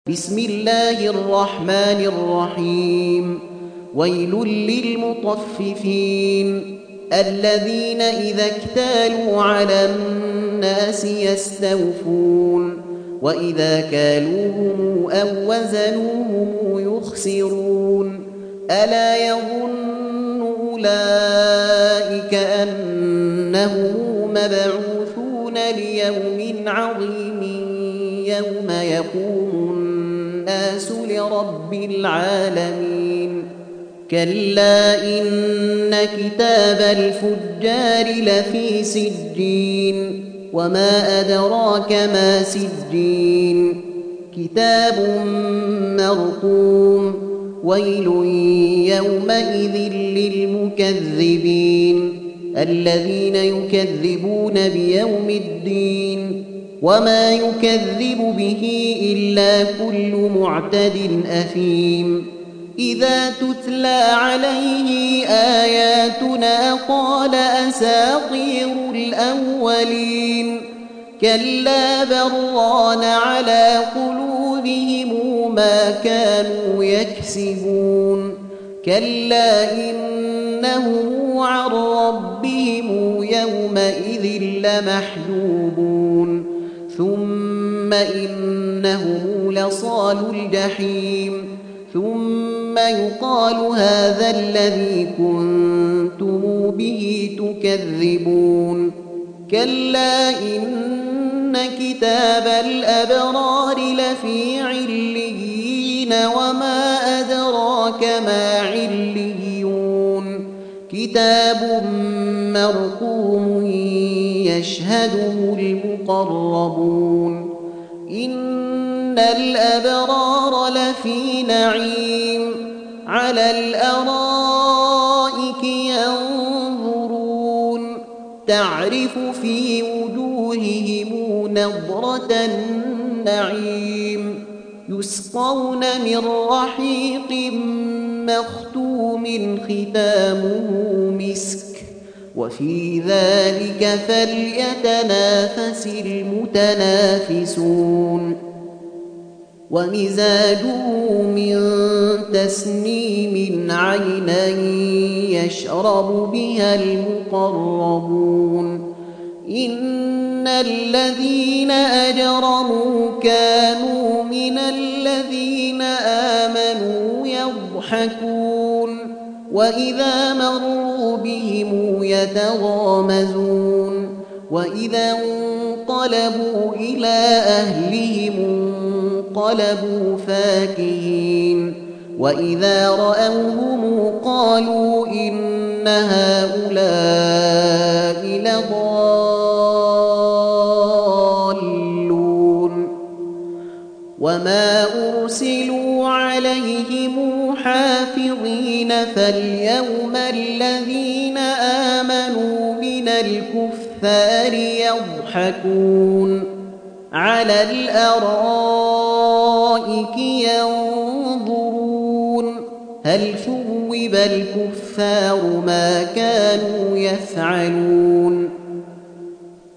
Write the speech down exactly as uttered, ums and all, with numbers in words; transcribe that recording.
بسم الله الرحمن الرحيم ويل للمطففين الذين إذا اكتالوا على الناس يستوفون وإذا كالوهم أو وزنوهم يخسرون ألا يظن أولئك أنهم مبعوثون ليوم عظيم يوم يقوم الناس لرب العالمين كلا إن كتاب الفجار لفي سجين وما أدراك ما سجين كتاب مرقوم ويل يومئذ للمكذبين الذين يكذبون بيوم الدين وما يكذب به إلا كل معتد أثيم إذا تتلى عليه آياتنا قال أساطير الأولين كلا بران على قلوبهم ما كانوا يكسبون كلا إنهم عن ربهم يومئذ لمحجوبون ثم إنهم لصال الجحيم ثم يقال هذا الذي كنتم به تكذبون كلا إن كتاب الأبرار لفي عليين وما أدراك ما عليون كتاب مرقوم يشهده المقربون إن الأبرار لفي نعيم على الأرائك ينظرون تعرف في وجوههم نضرة النعيم يسقون من رحيق مختوم ختامه مسك وفي ذلك فليتنافس المتنافسون ومزاجه من تسنيم عينا يشرب بها المقربون إن الذين أجرموا كانوا من الذين آمنوا يضحكون وإذا مروا بهم يتغامزون وإذا انقلبوا إلى أهلهم انقلبوا فاكهين وإذا رأوهم قالوا إن هؤلاء لضالون وما أرسلوا عليهم حافظين فاليوم الذين آمنوا من الكفار يضحكون على الأرائك ينظرون هل ثوب الكفار ما كانوا يفعلون